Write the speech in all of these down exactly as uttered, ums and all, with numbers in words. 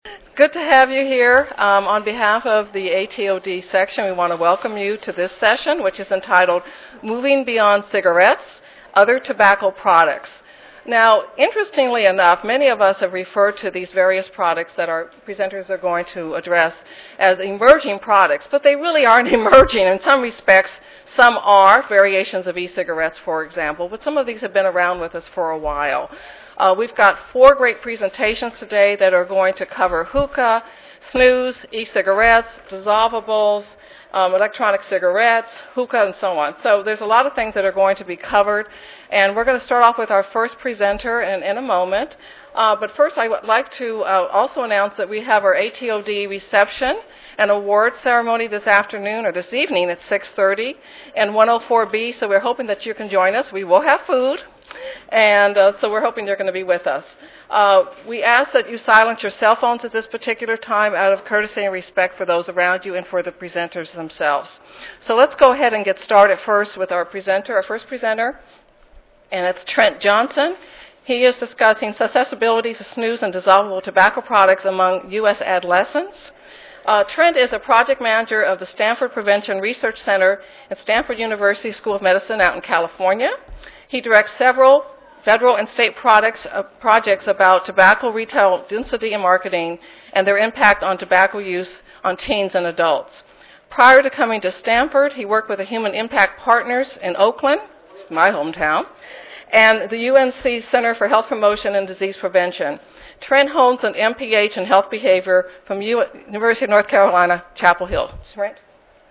Good to have you here. Um, on behalf of the A T O D section, we want to welcome you to this session, which is entitled Moving Beyond Cigarettes, Other Tobacco Products. Now, interestingly enough, many of us have referred to these various products that our presenters are going to address as emerging products, but they really aren't emerging. In some respects, some are, variations of e-cigarettes, for example, but some of these have been around with us for a while. Uh, we've got four great presentations today that are going to cover hookah, snus, e-cigarettes, dissolvables, um, electronic cigarettes, hookah, and so on. So there's a lot of things that are going to be covered, and we're going to start off with our first presenter in, in a moment. Uh, but first, I would like to uh, also announce that we have our A T O D reception and award ceremony this afternoon or this evening at six thirty in one oh four B, so we're hoping that you can join us. We will have food. And uh, so we're hoping you're going to be with us. Uh, we ask that you silence your cell phones at this particular time out of courtesy and respect for those around you and for the presenters themselves. So let's go ahead and get started first with our presenter, our first presenter, and it's Trent Johnson. He is discussing susceptibility to snus and dissolvable tobacco products among U S adolescents. Uh, Trent is a project manager of the Stanford Prevention Research Center at Stanford University School of Medicine out in California. He directs several federal and state products, uh, projects about tobacco retail density and marketing and their impact on tobacco use on teens and adults. Prior to coming to Stanford, he worked with the Human Impact Partners in Oakland, my hometown, and the U N C Center for Health Promotion and Disease Prevention. Trent holds an M P H in Health Behavior from U- University of North Carolina, Chapel Hill. Trent?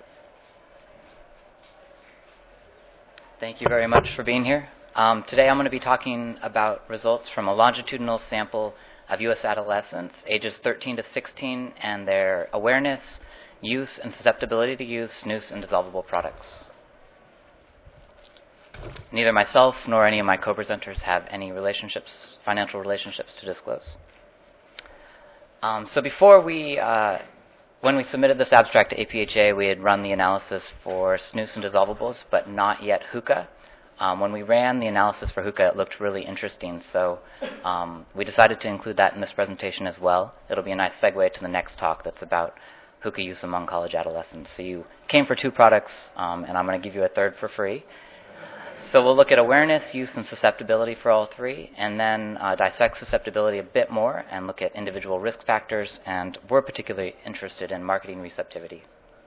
Thank you very much for being here. Um, today I'm going to be talking about results from a longitudinal sample of U S adolescents ages thirteen to sixteen and their awareness, use, and susceptibility to use snus and dissolvable products. Neither myself nor any of my co-presenters have any relationships, financial relationships to disclose. Um, so before we, uh, when we submitted this abstract to A P H A, we had run the analysis for snus and dissolvables, but not yet hookah. Um, when we ran the analysis for hookah, it looked really interesting, so um, we decided to include that in this presentation as well. It'll be a nice segue to the next talk that's about hookah use among college adolescents. So you came for two products, um, and I'm going to give you a third for free. So we'll look at awareness, use, and susceptibility for all three, and then uh, dissect susceptibility a bit more and look at individual risk factors, and we're particularly interested in marketing receptivity.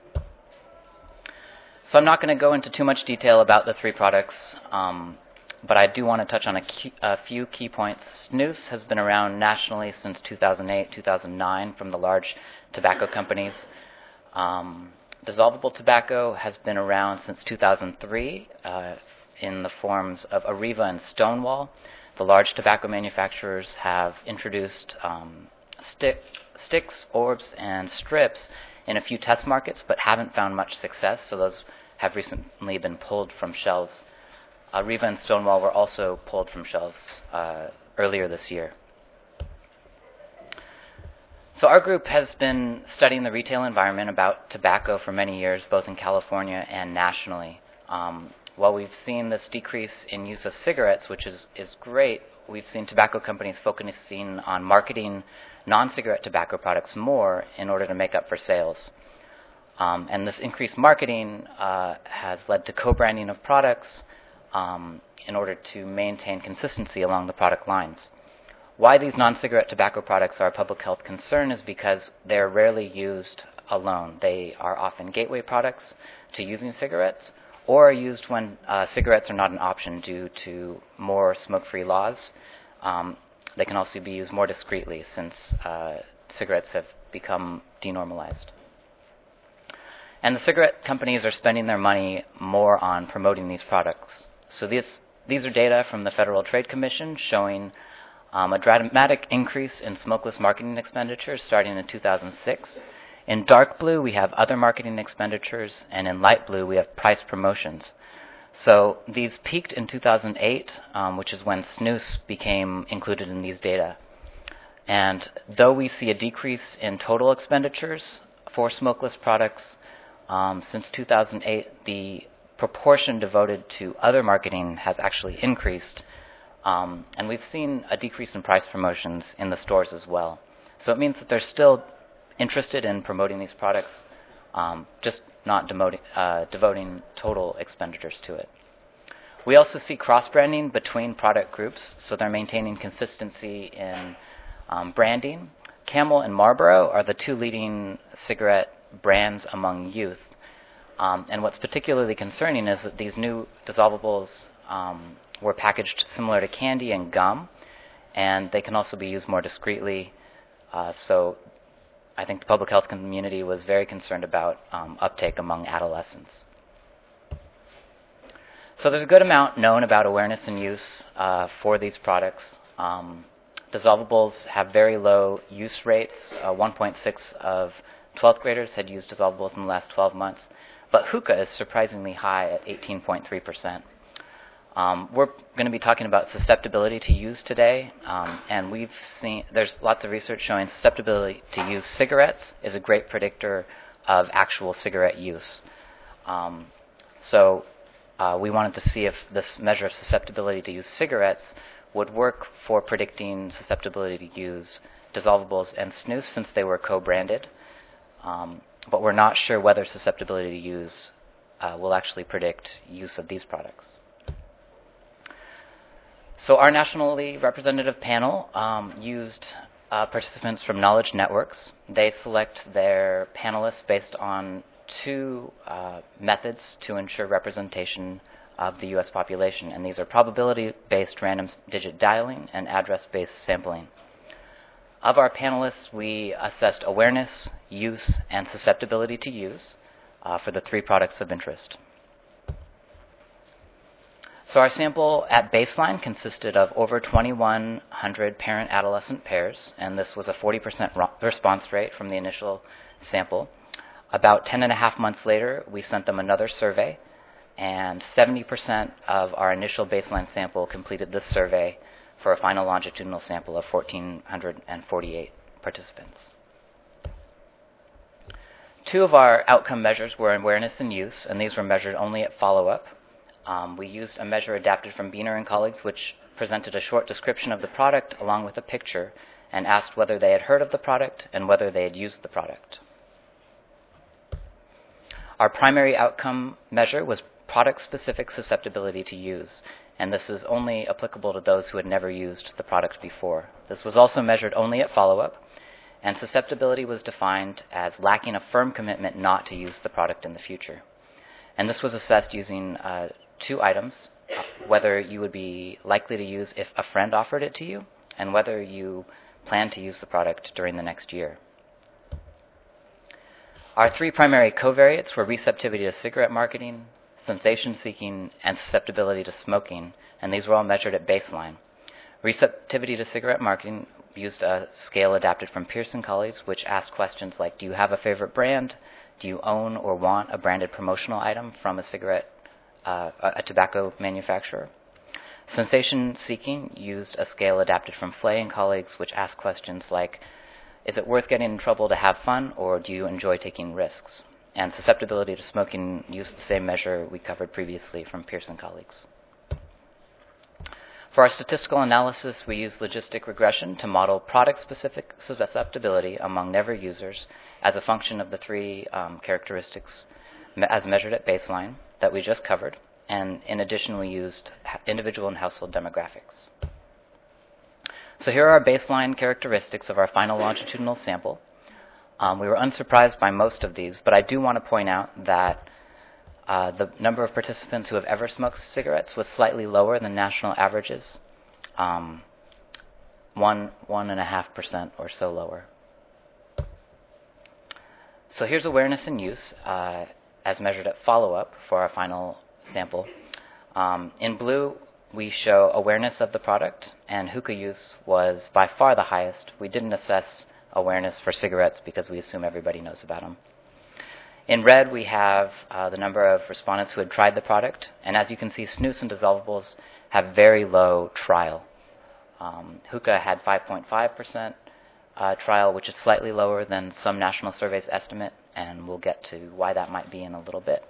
So I'm not going to go into too much detail about the three products, um, but I do want to touch on a, key, a few key points. Snus has been around nationally since two thousand eight, two thousand nine from the large tobacco companies. Um, dissolvable tobacco has been around since two thousand three uh, in the forms of Areva and Stonewall. The large tobacco manufacturers have introduced um, stick, sticks, orbs, and strips in a few test markets, but haven't found much success, so those have recently been pulled from shelves. Areva and Stonewall were also pulled from shelves uh, earlier this year. So our group has been studying the retail environment about tobacco for many years, both in California and nationally. Um, while we've seen this decrease in use of cigarettes, which is, is great, we've seen tobacco companies focusing on marketing non-cigarette tobacco products more in order to make up for sales. Um, and this increased marketing uh, has led to co-branding of products um, in order to maintain consistency along the product lines. Why these non-cigarette tobacco products are a public health concern is because they're rarely used alone. They are often gateway products to using cigarettes, or are used when uh, cigarettes are not an option due to more smoke-free laws. Um, they can also be used more discreetly since uh, cigarettes have become denormalized. And the cigarette companies are spending their money more on promoting these products. So these, these are data from the Federal Trade Commission showing um, a dramatic increase in smokeless marketing expenditures starting in two thousand six. In dark blue, we have other marketing expenditures, and in light blue, we have price promotions. So these peaked in two thousand eight, um, which is when snus became included in these data. And though we see a decrease in total expenditures for smokeless products, um, since two thousand eight, the proportion devoted to other marketing has actually increased. Um, and we've seen a decrease in price promotions in the stores as well. So it means that they're still interested in promoting these products, um, just not demoting, uh, devoting total expenditures to it. We also see cross-branding between product groups, so they're maintaining consistency in um, branding. Camel and Marlboro are the two leading cigarette brands among youth. Um, and what's particularly concerning is that these new dissolvables um, were packaged similar to candy and gum, and they can also be used more discreetly. Uh, so I think the public health community was very concerned about um, uptake among adolescents. So there's a good amount known about awareness and use uh, for these products. Um, dissolvables have very low use rates. Uh, one point six of twelfth graders had used dissolvables in the last twelve months. But hookah is surprisingly high at eighteen point three percent. Um, we're going to be talking about susceptibility to use today, um, and we've seen there's lots of research showing susceptibility to use cigarettes is a great predictor of actual cigarette use. Um, so uh, we wanted to see if this measure of susceptibility to use cigarettes would work for predicting susceptibility to use dissolvables and snus, since they were co-branded. Um, but we're not sure whether susceptibility to use uh, will actually predict use of these products. So our nationally representative panel um, used uh, participants from knowledge networks. They select their panelists based on two uh, methods to ensure representation of the U S population, and these are probability-based random digit dialing and address-based sampling. Of our panelists, we assessed awareness, use, and susceptibility to use uh, for the three products of interest. So our sample at baseline consisted of over twenty-one hundred parent-adolescent pairs, and this was a forty percent ro- response rate from the initial sample. About ten and a half months later, we sent them another survey, and seventy percent of our initial baseline sample completed this survey for a final longitudinal sample of one thousand four hundred forty-eight participants. Two of our outcome measures were awareness and use, and these were measured only at follow-up. Um, we used a measure adapted from Biener and colleagues, which presented a short description of the product along with a picture and asked whether they had heard of the product and whether they had used the product. Our primary outcome measure was product-specific susceptibility to use, and this is only applicable to those who had never used the product before. This was also measured only at follow-up, and susceptibility was defined as lacking a firm commitment not to use the product in the future. And this was assessed using uh, two items, uh, whether you would be likely to use if a friend offered it to you, and whether you plan to use the product during the next year. Our three primary covariates were receptivity to cigarette marketing, sensation-seeking, and susceptibility to smoking, and these were all measured at baseline. Receptivity to cigarette marketing used a scale adapted from Pearson colleagues, which asked questions like, do you have a favorite brand? Do you own or want a branded promotional item from a cigarette, uh, a tobacco manufacturer? Sensation-seeking used a scale adapted from Flay and colleagues, which asked questions like, is it worth getting in trouble to have fun, or do you enjoy taking risks? And susceptibility to smoking used the same measure we covered previously from Pearson colleagues. For our statistical analysis, we used logistic regression to model product-specific susceptibility among never users as a function of the three um, characteristics me- as measured at baseline that we just covered, and in addition we used individual and household demographics. So here are our baseline characteristics of our final longitudinal sample. Um, we were unsurprised by most of these, but I do want to point out that uh, the number of participants who have ever smoked cigarettes was slightly lower than national averages, um, one, one and a half percent or so lower. So here's awareness and use uh, as measured at follow-up for our final sample. Um, in blue, we show awareness of the product, and hookah use was by far the highest. We didn't assess awareness for cigarettes because we assume everybody knows about them. In red, we have uh, the number of respondents who had tried the product, and as you can see, snus and dissolvables have very low trial. Um, hookah had five point five percent uh, trial, which is slightly lower than some national surveys estimate, and we'll get to why that might be in a little bit.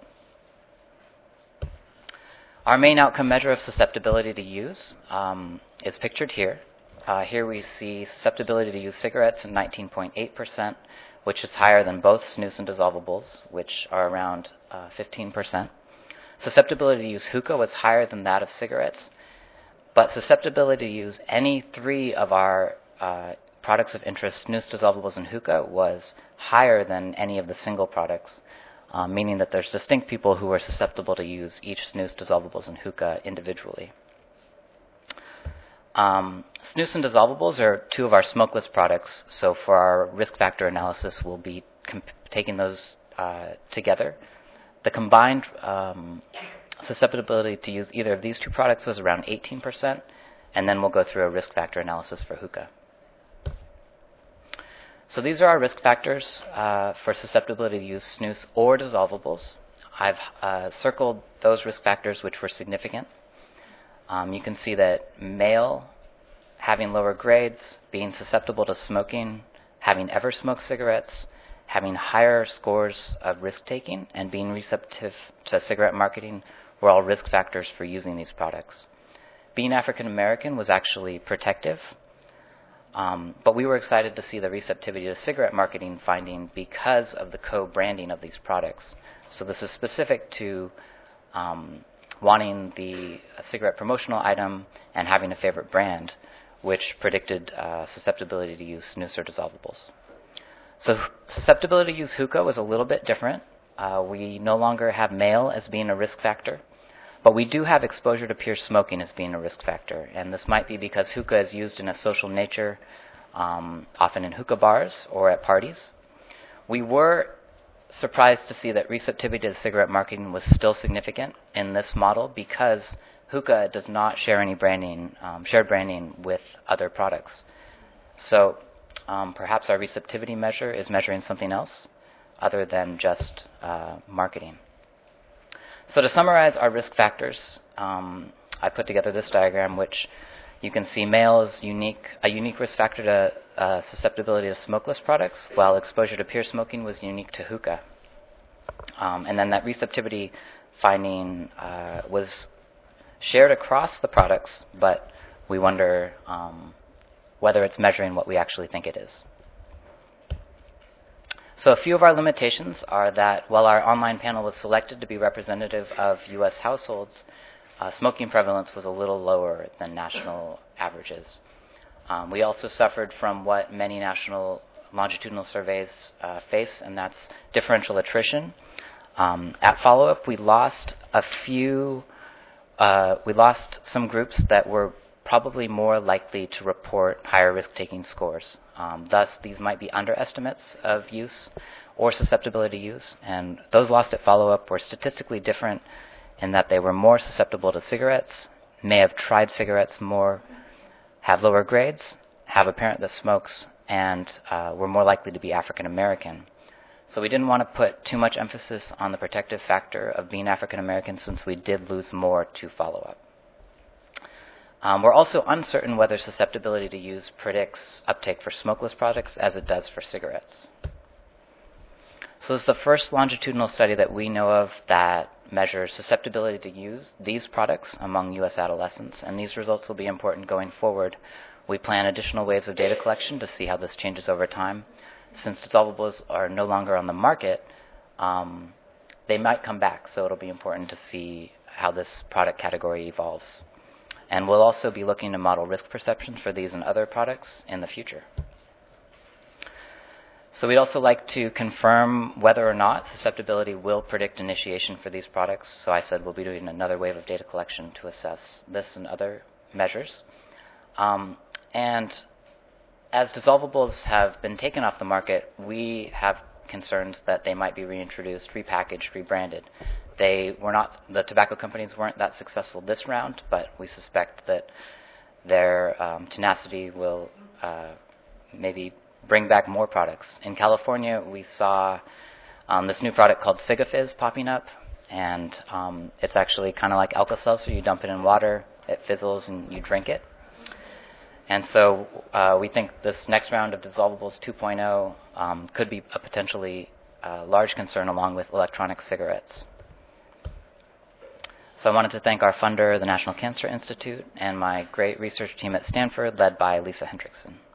Our main outcome measure of susceptibility to use um, is pictured here. Uh, here we see susceptibility to use cigarettes in nineteen point eight percent, which is higher than both snus and dissolvables, which are around uh, fifteen percent. Susceptibility to use hookah was higher than that of cigarettes, but susceptibility to use any three of our uh, products of interest, snus, dissolvables, and hookah, was higher than any of the single products, um, meaning that there's distinct people who are susceptible to use each snus, dissolvables, and hookah individually. Um, snus and dissolvables are two of our smokeless products, so for our risk factor analysis, we'll be comp- taking those uh, together. The combined um, susceptibility to use either of these two products was around eighteen percent, and then we'll go through a risk factor analysis for hookah. So these are our risk factors uh, for susceptibility to use snus or dissolvables. I've uh, circled those risk factors which were significant. Um, you can see that male, having lower grades, being susceptible to smoking, having ever smoked cigarettes, having higher scores of risk-taking, and being receptive to cigarette marketing were all risk factors for using these products. Being African American was actually protective, um, but we were excited to see the receptivity to cigarette marketing finding because of the co-branding of these products. So this is specific to um, wanting the cigarette promotional item and having a favorite brand, which predicted uh, susceptibility to use snus or dissolvables. So susceptibility to use hookah was a little bit different. Uh, we no longer have male as being a risk factor, but we do have exposure to peer smoking as being a risk factor, and this might be because hookah is used in a social nature, um, often in hookah bars or at parties. We were surprised to see that receptivity to cigarette marketing was still significant in this model because hookah does not share any branding, um, shared branding with other products. So um, perhaps our receptivity measure is measuring something else other than just uh, marketing. So to summarize our risk factors, um, I put together this diagram, which you can see male is unique, a unique risk factor to uh, susceptibility to smokeless products, while exposure to peer smoking was unique to hookah. Um, and then that receptivity finding uh, was shared across the products, but we wonder um, whether it's measuring what we actually think it is. So a few of our limitations are that while our online panel was selected to be representative of U S households, uh, smoking prevalence was a little lower than national averages. Um, we also suffered from what many national longitudinal surveys uh, face, and that's differential attrition. Um, at follow-up, we lost a few, uh, we lost some groups that were probably more likely to report higher risk-taking scores. Um, thus, these might be underestimates of use or susceptibility to use, and those lost at follow-up were statistically different in that they were more susceptible to cigarettes, may have tried cigarettes more, have lower grades, have a parent that smokes, and uh, were more likely to be African American. So we didn't want to put too much emphasis on the protective factor of being African American since we did lose more to follow-up. Um, we're also uncertain whether susceptibility to use predicts uptake for smokeless products as it does for cigarettes. So this is the first longitudinal study that we know of that measures susceptibility to use these products among U S adolescents, and these results will be important going forward. We plan additional waves of data collection to see how this changes over time. Since dissolvables are no longer on the market, um, they might come back, so it'll be important to see how this product category evolves. And we'll also be looking to model risk perceptions for these and other products in the future. So we'd also like to confirm whether or not susceptibility will predict initiation for these products. So I said we'll be doing another wave of data collection to assess this and other measures. Um, and as dissolvables have been taken off the market, we have concerns that they might be reintroduced, repackaged, rebranded. They were not, the tobacco companies weren't that successful this round, but we suspect that their um, tenacity will uh, maybe bring back more products. In California, we saw um, this new product called Sigafizz popping up, and um, it's actually kind of like Alka-Seltzer. You dump it in water, it fizzles, and you drink it. And so uh, we think this next round of dissolvables two point oh um, could be a potentially uh, large concern along with electronic cigarettes. So I wanted to thank our funder, the National Cancer Institute, and my great research team at Stanford, led by Lisa Hendrickson.